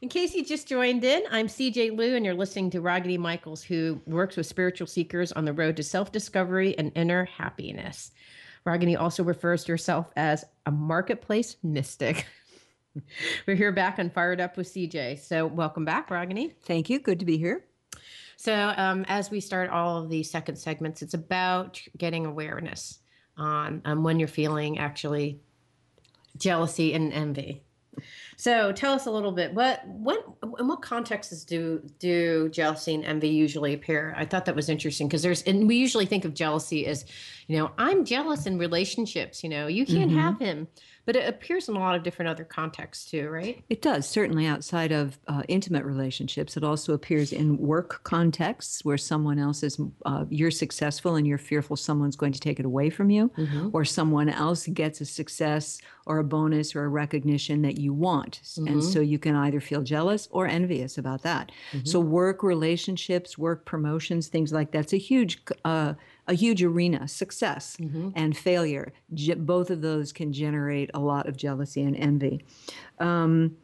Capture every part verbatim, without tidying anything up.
In case you just joined in, I'm C J Liu, and you're listening to Ragini Michaels, who works with spiritual seekers on the road to self discovery and inner happiness. Ragini also refers to herself as a marketplace mystic. We're here back on Fired Up with C J. So, welcome back, Ragini. Thank you. Good to be here. So, um, as we start all of these second segments, it's about getting awareness on um, when you're feeling actually jealousy and envy. So tell us a little bit. What what in what contexts do do jealousy and envy usually appear? I thought that was interesting because there's and we usually think of jealousy as, you know, I'm jealous in relationships. You know, you can't mm-hmm. have him, but it appears in a lot of different other contexts too, right? It does, certainly outside of uh, intimate relationships. It also appears in work contexts where someone else is uh, you're successful and you're fearful someone's going to take it away from you, mm-hmm. or someone else gets a success or a bonus or a recognition that you want. Mm-hmm. And so you can either feel jealous or envious about that. Mm-hmm. So work relationships, work promotions, things like that's a huge uh, a huge arena. Success mm-hmm. and failure, Je- both of those can generate a lot of jealousy and envy. Um,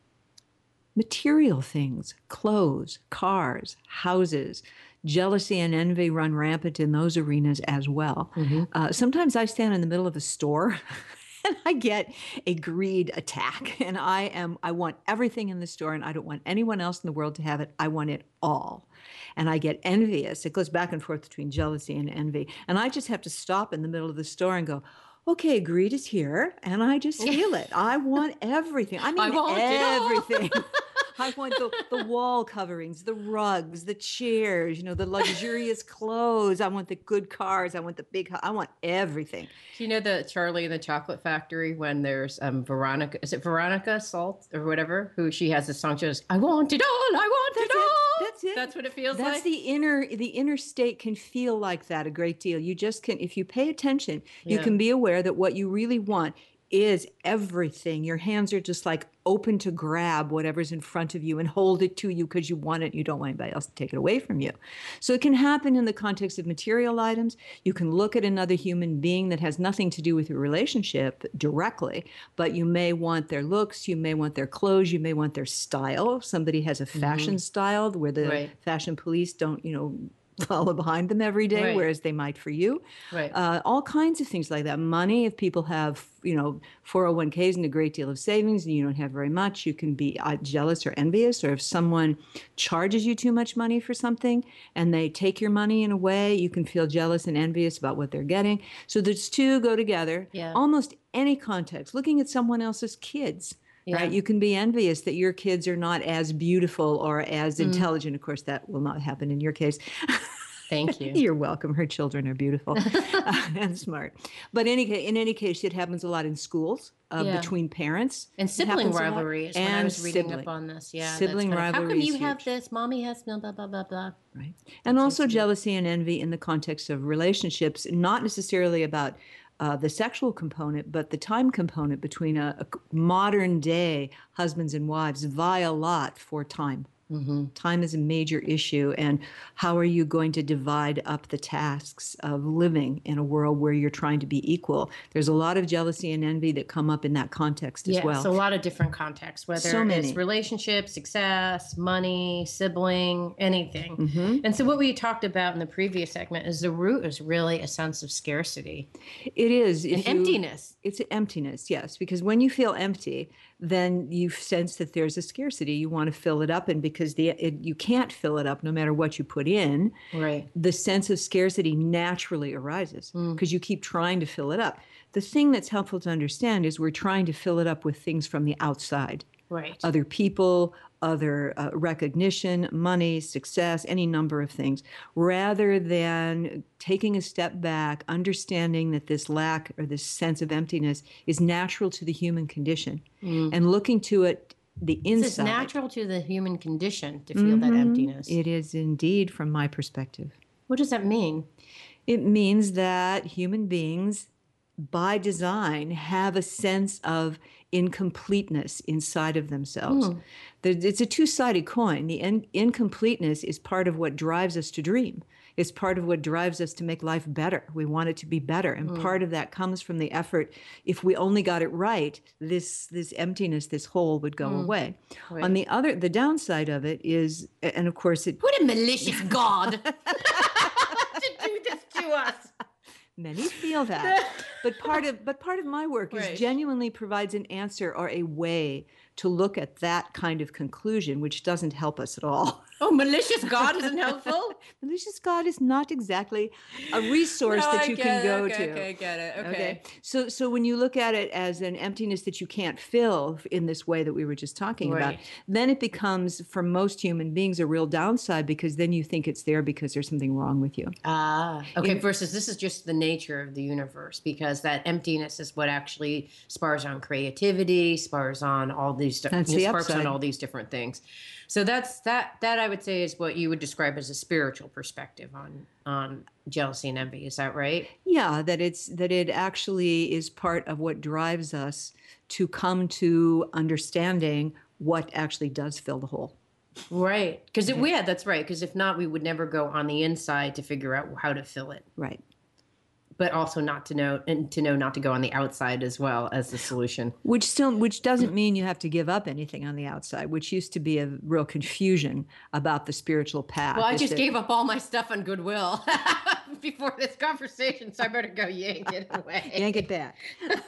material things, clothes, cars, houses, jealousy and envy run rampant in those arenas as well. Mm-hmm. Uh, sometimes I stand in the middle of a store and I get a greed attack, and I am I want everything in the store, and I don't want anyone else in the world to have it. I want it all. And I get envious. It goes back and forth between jealousy and envy. And I just have to stop in the middle of the store and go, okay, greed is here, and I just feel it. I want everything. I mean, I want everything. I want the, the wall coverings, the rugs, the chairs, you know, the luxurious clothes. I want the good cars. I want the big, I want everything. Do you know the Charlie and the Chocolate Factory when there's um, Veronica, is it Veronica Salt or whatever, who she has this song, she goes, I want it all, I want That's it all. It. That's it. That's what it feels That's like. the inner, the inner state can feel like that a great deal. You just can, if you pay attention, you yeah. can be aware that what you really want is everything. Your hands are just like open to grab whatever's in front of you and hold it to you because you want it. You don't want anybody else to take it away from you. So it can happen in the context of material items. You can look at another human being that has nothing to do with your relationship directly, but you may want their looks, you may want their clothes, you may want their style. Somebody has a fashion mm-hmm. style where the right. fashion police don't, you know, follow behind them every day, right. whereas they might for you. Right. Uh, all kinds of things like that. Money, if people have, you know, four oh one k's and a great deal of savings and you don't have very much, you can be uh, jealous or envious. Or if someone charges you too much money for something and they take your money in a way, you can feel jealous and envious about what they're getting. So those two go together. Yeah. Almost any context. Looking at someone else's kids. Yeah. Right? You can be envious that your kids are not as beautiful or as mm. intelligent. Of course, that will not happen in your case. Thank you. You're welcome. Her children are beautiful uh, and smart. But any, in any case, it happens a lot in schools uh, yeah. between parents. And sibling rivalry is when I was reading sibling. up on this. Yeah, sibling rivalry. How come you huge. have this? Mommy has blah, blah, blah, blah, blah. Right. And That's also jealousy and envy in the context of relationships, not necessarily about Uh, the sexual component, but the time component between a, a modern day husbands and wives vie a lot for time. Mm-hmm. Time is a major issue. And how are you going to divide up the tasks of living in a world where you're trying to be equal? There's a lot of jealousy and envy that come up in that context as yeah, well. So a lot of different contexts, whether so it's relationships, success, money, sibling, anything. Mm-hmm. And so what we talked about in the previous segment is the root is really a sense of scarcity. It is. And emptiness. It's emptiness, yes. Because when you feel empty, then you sense that there's a scarcity. You want to fill it up, and because the it, you can't fill it up no matter what you put in, right. the sense of scarcity naturally arises because mm. you keep trying to fill it up. The thing that's helpful to understand is we're trying to fill it up with things from the outside. Right. Other people, other uh, recognition, money, success, any number of things, rather than taking a step back, understanding that this lack or this sense of emptiness is natural to the human condition, mm. and looking to it the inside. It's natural to the human condition to feel mm-hmm. that emptiness. It is indeed, from my perspective. What does that mean? It means that human beings by design, have a sense of incompleteness inside of themselves. Mm. It's a two-sided coin. The in- incompleteness is part of what drives us to dream. It's part of what drives us to make life better. We want it to be better. And Mm. part of that comes from the effort. If we only got it right, this this emptiness, this hole would go Mm. away. Right. On the other, the downside of it is, and of course it, What a malicious God to do this to us. many feel that. But part of but part of my work Right. is genuinely provides an answer or a way to look at that kind of conclusion, which doesn't help us at all. Oh, malicious God isn't helpful? Malicious God is not exactly a resource No, that I you get can it. go okay, to. Okay, get it. Okay. So so when you look at it as an emptiness that you can't fill in this way that we were just talking about, Right. then it becomes, for most human beings, a real downside, because then you think it's there because there's something wrong with you. Ah, okay. In- Versus this is just the nature of the universe, because that emptiness is what actually spars on creativity, spars on all these, That's the sparks on upside. all these different things. So that's that. That I would say is what you would describe as a spiritual perspective on on jealousy and envy. Is that right? Yeah, that it's that it actually is part of what drives us to come to understanding what actually does fill the hole. Right. Because yeah, that's right. Because if not, we would never go on the inside to figure out how to fill it. Right. But also not to know, and to know not to go on the outside as well as the solution. Which still, which doesn't mean you have to give up anything on the outside, which used to be a real confusion about the spiritual path. Well, I is just that- gave up all my stuff on Goodwill before this conversation, so I better go yank it away. yank it back.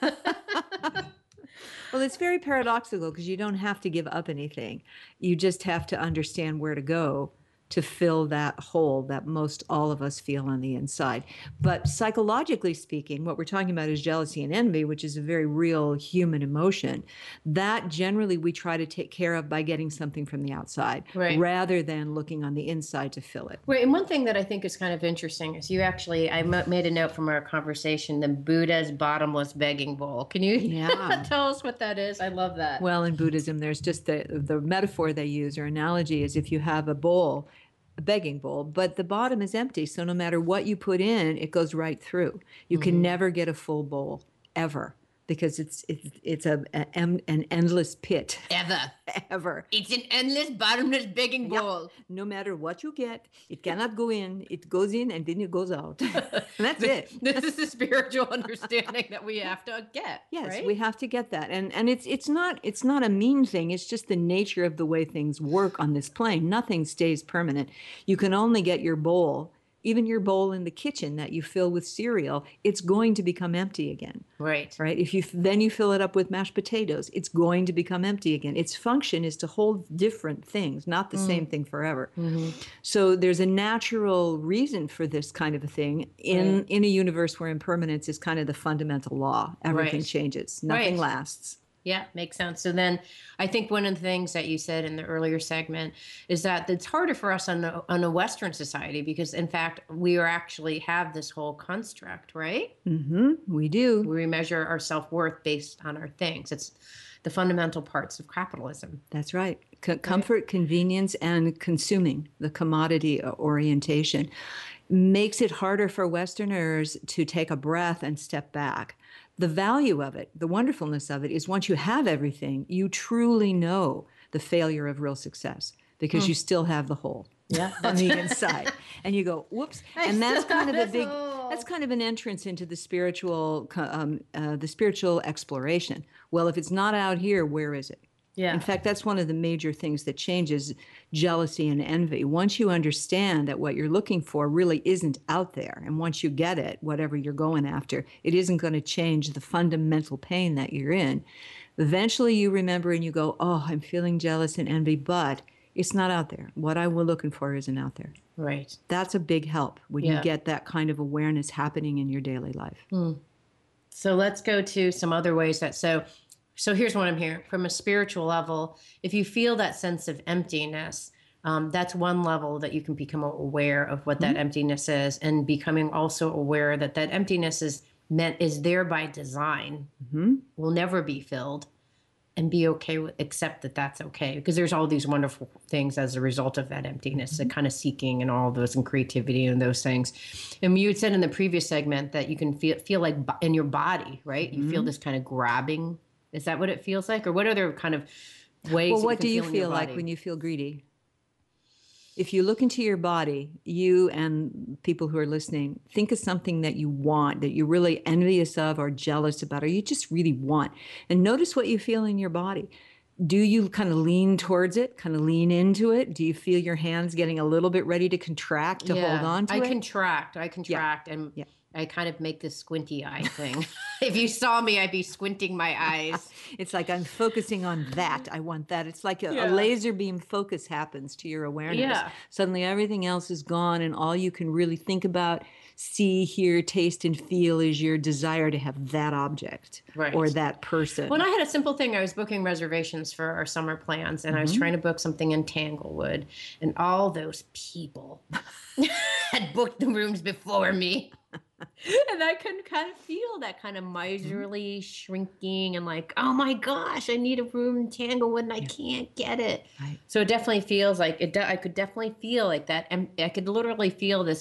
Well, it's very paradoxical, because you don't have to give up anything. You just have to understand where to go to fill that hole that most all of us feel on the inside. But psychologically speaking, what we're talking about is jealousy and envy, which is a very real human emotion. That generally we try to take care of by getting something from the outside, Right. rather than looking on the inside to fill it. Wait, and one thing that I think is kind of interesting is you actually, I m- made a note from our conversation, the Buddha's bottomless begging bowl. Can you Yeah. tell us what that is? I love that. Well, in Buddhism, there's just the the metaphor they use or analogy is if you have a bowl, a begging bowl, but the bottom is empty. So no matter what you put in, it goes right through. You can never get a full bowl ever, because it's it's it's a, a an endless pit Ever. ever. It's an endless bottomless begging Yep. bowl. No matter what you get, it cannot go in. It goes in and then it goes out. And that's it. This is the spiritual understanding that we have to get. Yes, right? we have to get that. And and it's it's not it's not a mean thing. It's just the nature of the way things work on this plane. Nothing stays permanent. You can only get your bowl, even your bowl in the kitchen that you fill with cereal, it's going to become empty again. Right. Right? If you then you fill it up with mashed potatoes, it's going to become empty again. Its function is to hold different things, not the same thing forever. Mm-hmm. So there's a natural reason for this kind of a thing in Right. in a universe where impermanence is kind of the fundamental law. Everything Right. changes. Nothing Right. lasts. Yeah, makes sense. So then I think one of the things that you said in the earlier segment is that it's harder for us on a, on a Western society because, in fact, we are actually have this whole construct, right? Hmm We do. We measure our self-worth based on our things. It's the fundamental parts of capitalism. That's right. C- comfort, convenience, and consuming, the commodity uh, orientation, makes it harder for Westerners to take a breath and step back. The value of it, the wonderfulness of it, is once you have everything, you truly know the failure of real success because you still have the hole. Yeah, on the inside, and you go, "Whoops!" And that's still kind of have a this big. hole. That's kind of an entrance into the spiritual, co- um, uh, the spiritual exploration. Well, if it's not out here, where is it? Yeah. In fact, that's one of the major things that changes jealousy and envy. Once you understand that what you're looking for really isn't out there, and once you get it, whatever you're going after, it isn't going to change the fundamental pain that you're in. Eventually, you remember and you go, "Oh, I'm feeling jealous and envy, but it's not out there. What I was looking for isn't out there." Right. That's a big help when Yeah. you get that kind of awareness happening in your daily life. So let's go to some other ways that so so here's what I'm hearing from a spiritual level. If you feel that sense of emptiness, um, that's one level that you can become aware of what that emptiness is, and becoming also aware that that emptiness is meant is there by design, Hmm will never be filled, and be okay with, accept that that's okay, because there's all these wonderful things as a result of that emptiness, mm-hmm. the kind of seeking and all those, and creativity and those things. And you had said in the previous segment that you can feel feel like in your body, right? Mm-hmm. You feel this kind of grabbing. Is that what it feels like, or what other kind of ways? Well, what you do you feel, feel like when you feel greedy? If you look into your body, you and people who are listening, think of something that you want, that you're really envious of or jealous about, or you just really want. And notice what you feel in your body. Do you kind of lean towards it, kind of lean into it? Do you feel your hands getting a little bit ready to contract to yeah, hold on to I it? contract. I contract. Yeah. And yeah. I kind of make this squinty eye thing. If you saw me, I'd be squinting my eyes. It's like I'm focusing on that. I want that. It's like a, yeah. a laser beam focus happens to your awareness. Yeah. Suddenly everything else is gone, and all you can really think about, see, hear, taste, and feel is your desire to have that object right. or that person. Well, I had a simple thing. I was booking reservations for our summer plans, and mm-hmm. I was trying to book something in Tanglewood, and all those people had booked the rooms before me. And I can kind of feel that kind of miserly mm-hmm. shrinking and like, oh my gosh, I need a room in Tanglewood and I yeah. can't get it. Right. So it definitely feels like it. De- I could definitely feel like that. And I could literally feel this,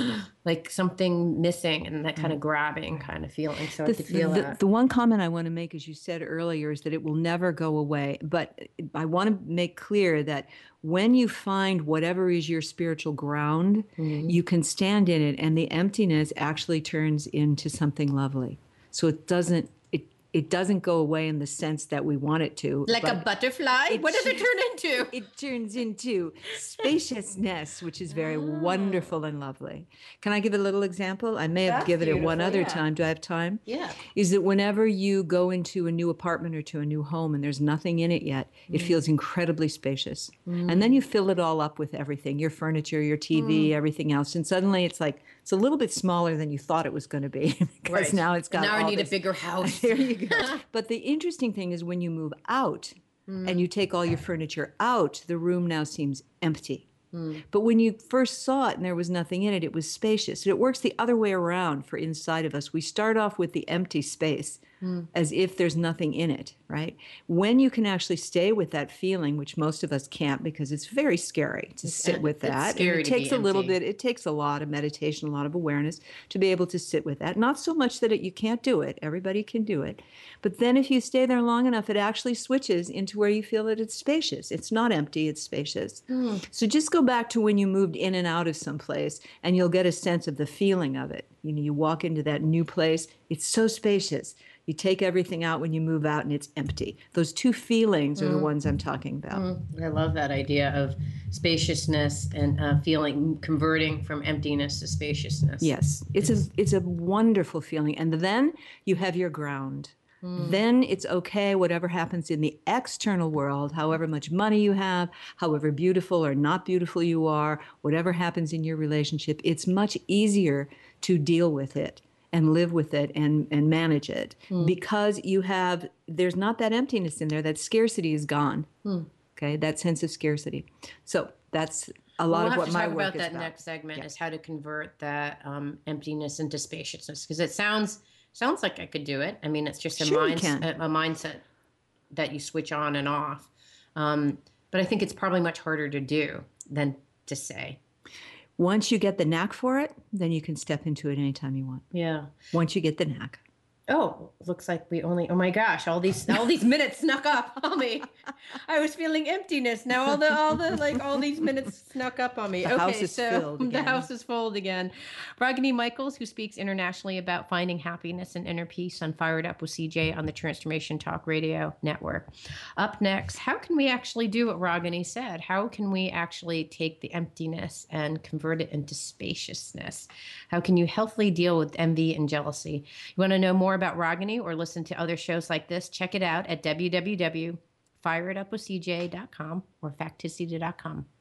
like something missing and that kind of grabbing kind of feeling. So the, I could feel the, that. The one comment I want to make, as you said earlier, is that it will never go away. But I want to make clear that when you find whatever is your spiritual ground, mm-hmm. you can stand in it, and the emptiness actually turns into something lovely. So it doesn't it it doesn't go away in the sense that we want it to. Like a butterfly? What does it turn into? It turns into spaciousness, which is very oh. wonderful and lovely. Can I give a little example? I may have That's given it one other yeah. time. Do I have time? Yeah. Is that whenever you go into a new apartment or to a new home and there's nothing in it yet, mm. it feels incredibly spacious. Mm. And then you fill it all up with everything, your furniture, your T V, mm. everything else. And suddenly it's like, it's a little bit smaller than you thought it was going to be, because right. now it's got now all I need this. a bigger house. There you go. But the interesting thing is when you move out mm. and you take all your furniture out, the room now seems empty. Mm. But when you first saw it and there was nothing in it, it was spacious. And it works the other way around for inside of us. We start off with the empty space mm. as if there's nothing in it, right? When you can actually stay with that feeling, which most of us can't because it's very scary to it's, sit with that. It's scary and it takes to a be little empty. bit, it takes a lot of meditation, a lot of awareness to be able to sit with that. Not so much that it, you can't do it. Everybody can do it. But then if you stay there long enough, it actually switches into where you feel that it's spacious. It's not empty, it's spacious. Mm. So just go back to when you moved in and out of some place, and you'll get a sense of the feeling of it. You know, you walk into that new place, it's so spacious. You take everything out when you move out and it's empty. Those two feelings are mm. the ones I'm talking about. Mm. I love that idea of spaciousness and uh, feeling, converting from emptiness to spaciousness. Yes, it's, it's a it's a wonderful feeling. And then you have your ground. Mm. Then it's okay, whatever happens in the external world, however much money you have, however beautiful or not beautiful you are, whatever happens in your relationship, it's much easier to deal with it and live with it and, and manage it mm. because you have, there's not that emptiness in there. That scarcity is gone. Mm. Okay, that sense of scarcity. So that's a lot we'll of what my work is about. We'll have to talk about that next segment, yeah. is how to convert that um, emptiness into spaciousness, because it sounds sounds like I could do it. I mean, it's just a, sure mind, a, a mindset that you switch on and off. Um, but I think it's probably much harder to do than to say. Once you get the knack for it, then you can step into it anytime you want. Yeah. Once you get the knack. Oh, looks like we only, oh my gosh, all these, all these minutes snuck up on me. I was feeling emptiness. Now all the, all the, like all these minutes snuck up on me. The okay, house is so filled again. The house is full again. Ragini Michaels, who speaks internationally about finding happiness and inner peace on Fired Up with C J on the Transformation Talk Radio Network. Up next, how can we actually do what Ragini said? How can we actually take the emptiness and convert it into spaciousness? How can you healthily deal with envy and jealousy? You want to know more about Ragini or listen to other shows like this? Check it out at w w w dot fire it up with c j dot com or facticity dot com.